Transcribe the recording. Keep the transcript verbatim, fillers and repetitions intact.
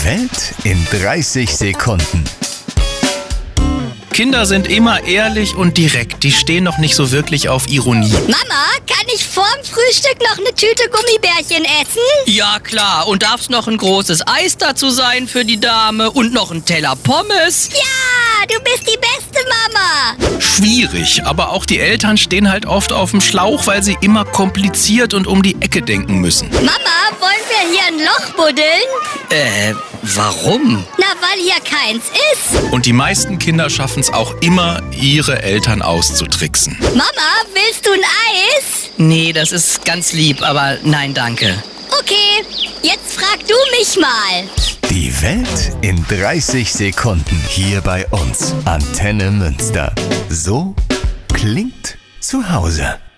Die Welt in dreißig Sekunden. Kinder sind immer ehrlich und direkt. Die stehen noch nicht so wirklich auf Ironie. Mama, kann ich vorm Frühstück noch eine Tüte Gummibärchen essen? Ja, klar. Und darf's noch ein großes Eis dazu sein für die Dame und noch ein Teller Pommes? Ja, du bist die beste Mama. Schwierig, aber auch die Eltern stehen halt oft auf dem Schlauch, weil sie immer kompliziert und um die Ecke denken müssen. Mama, wollen wir hier ein Loch buddeln? Äh, warum? Na, weil hier keins ist. Und die meisten Kinder schaffen es auch immer, ihre Eltern auszutricksen. Mama, willst du ein Eis? Nee, das ist ganz lieb, aber nein, danke. Okay, jetzt frag du mich mal. Die Welt in dreißig Sekunden hier bei uns. Antenne Münster. So klingt zu Hause.